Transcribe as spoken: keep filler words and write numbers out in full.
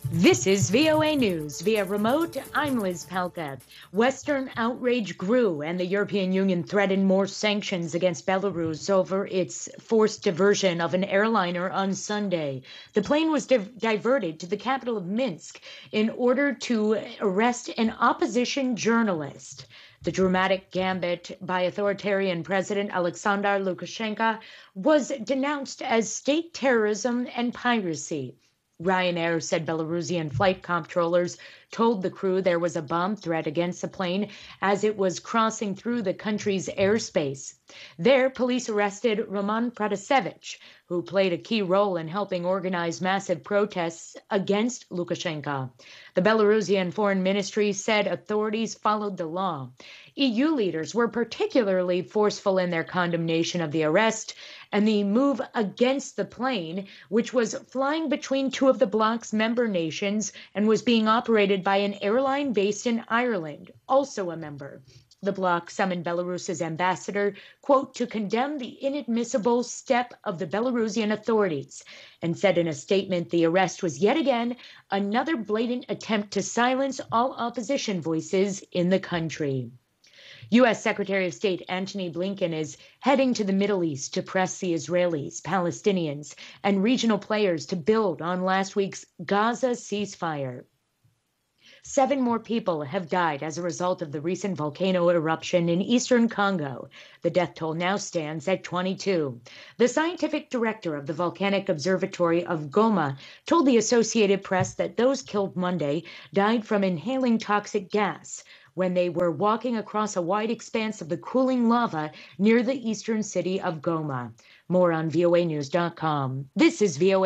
This is V O A News. Via remote, I'm Liz Palka. Western outrage grew, and the European Union threatened more sanctions against Belarus over its forced diversion of an airliner on Sunday. The plane was di- diverted to the capital of Minsk in order to arrest an opposition journalist. The dramatic gambit by authoritarian President Alexander Lukashenko was denounced as state terrorism and piracy. Ryanair said Belarusian flight controllers told the crew there was a bomb threat against the plane as it was crossing through the country's airspace. There, police arrested Roman Protasevich, who played a key role in helping organize massive protests against Lukashenko. The Belarusian Foreign Ministry said authorities followed the law. E U leaders were particularly forceful in their condemnation of the arrest and the move against the plane, which was flying between two of the bloc's member nations and was being operated by an airline based in Ireland, also a member. The bloc summoned Belarus's ambassador, quote, to condemn the inadmissible step of the Belarusian authorities, and said in a statement the arrest was yet again another blatant attempt to silence all opposition voices in the country. U S Secretary of State Antony Blinken is heading to the Middle East to press the Israelis, Palestinians, and regional players to build on last week's Gaza ceasefire. Seven more people have died as a result of the recent volcano eruption in eastern Congo. The death toll now stands at twenty-two. The scientific director of the Volcanic Observatory of Goma told the Associated Press that those killed Monday died from inhaling toxic gas when they were walking across a wide expanse of the cooling lava near the eastern city of Goma. More on V O A news dot com. This is V O A.